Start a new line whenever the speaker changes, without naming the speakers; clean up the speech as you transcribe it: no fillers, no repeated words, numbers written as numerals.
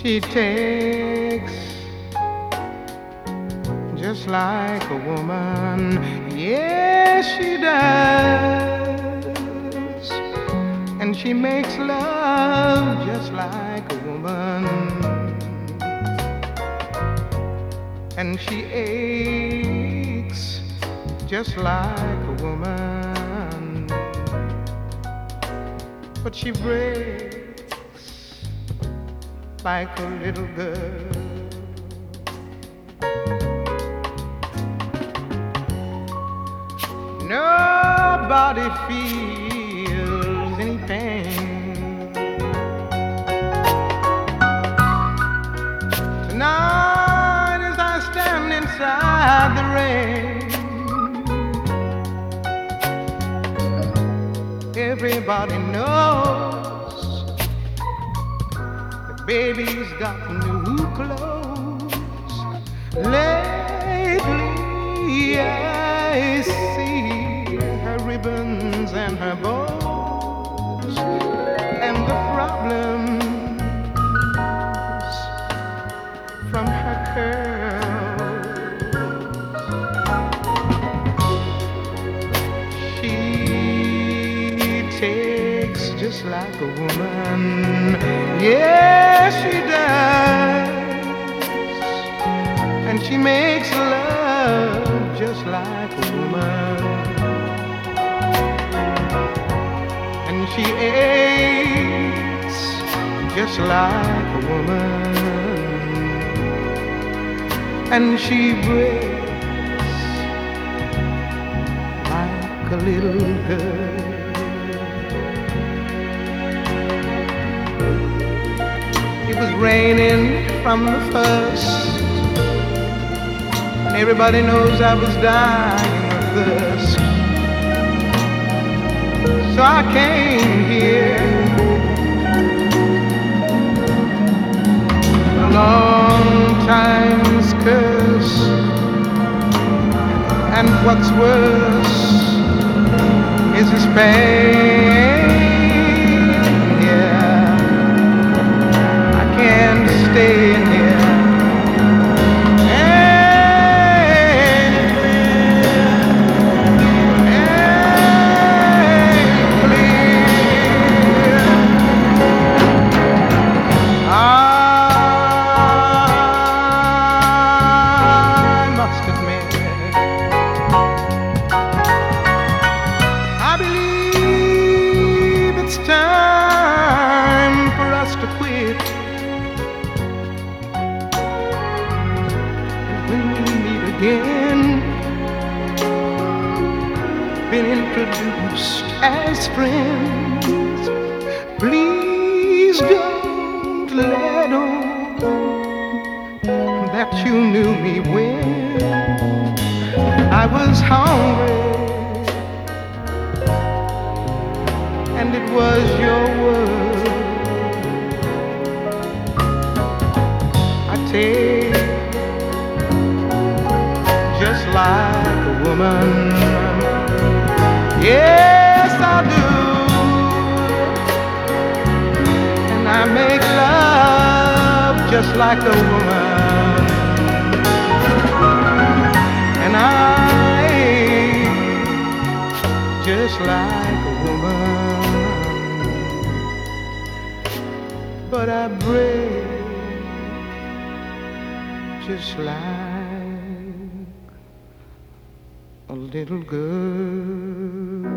She takes just like a woman. Yes, she does. And she makes love just like a woman. And she aches just like a woman. But she breaks like a little girl. Nobody feels any pain. Tonight as I stand inside the rain, everybody knows that baby's got new clothes. Lately I see her ribbons and her bows, and the problems from her curls. She takes just like a woman. Yes, she does. And she makes love just like a woman. And she aches just like a woman. And she breaks like a little girl. It was raining from the first, and everybody knows I was dying of thirst. So I came here a long time's curse, and what's worse is this pain. Yeah, I can't stay in here. Been introduced as friends. Please don't let on that you knew me when I was hungry, and it was your word. I take just like a woman. Yes, I do. And I make love just like a woman. And I ache just like a woman. But I break just like a little girl.